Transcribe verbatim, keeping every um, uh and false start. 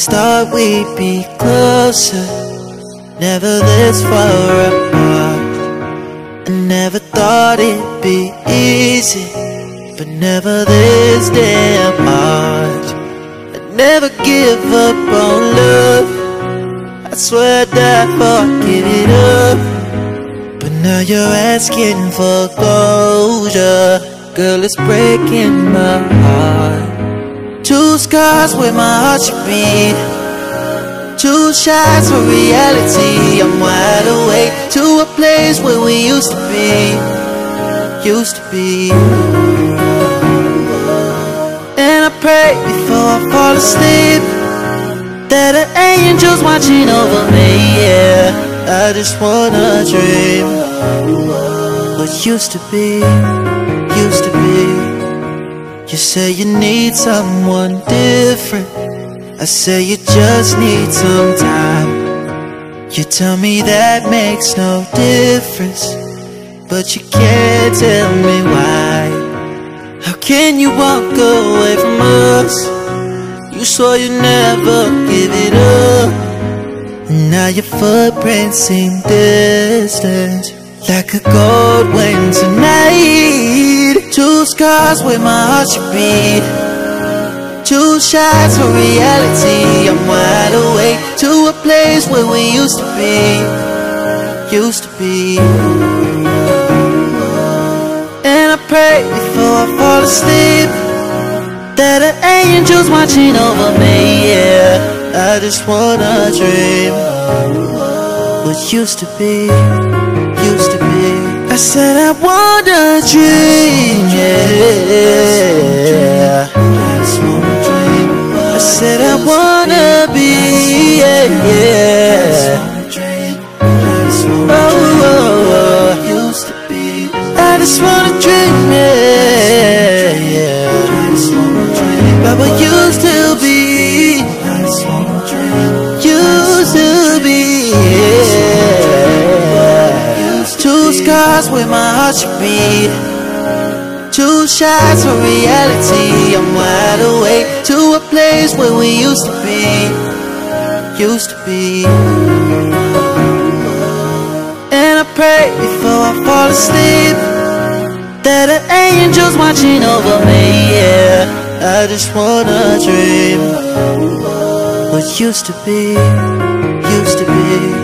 always thought we'd be closer, never this far apart. I never thought it'd be easy, but never this damn hard. I'd never give up on love, I swear I'd die before I give it up. But now you're asking for closure, girl, it's breaking my heart. Two scars where my heart should beat, two shots for reality. I'm wide awake to a place where we used to be, used to be. And I pray before I fall asleep that an angel's watching over me, yeah. I just wanna dream what used to be, used to be. You say you need someone different, I say you just need some time. You tell me that makes no difference, but you can't tell me why. How can you walk away from us? You swore you'd never give it up, and now your footprints seem distant, like a cold winter night. Two scars where my heart should beat, two shots for reality. I'm wide awake to a place where we used to be, used to be. And I pray before I fall asleep that an angel's watching over me, yeah. I just wanna dream what used to be, used to be. I said I wanna dream, yeah. I said I wanna be, yeah, yeah. Oh, oh, oh. I just wanna dream, yeah, yeah. About what used to be, used to be, yeah. Two scars where my heart should beat, two shots for reality. I'm wide awake to a place where we used to be, used to be. And I pray before I fall asleep that an angel's watching over me, yeah. I just wanna dream what used to be, used to be.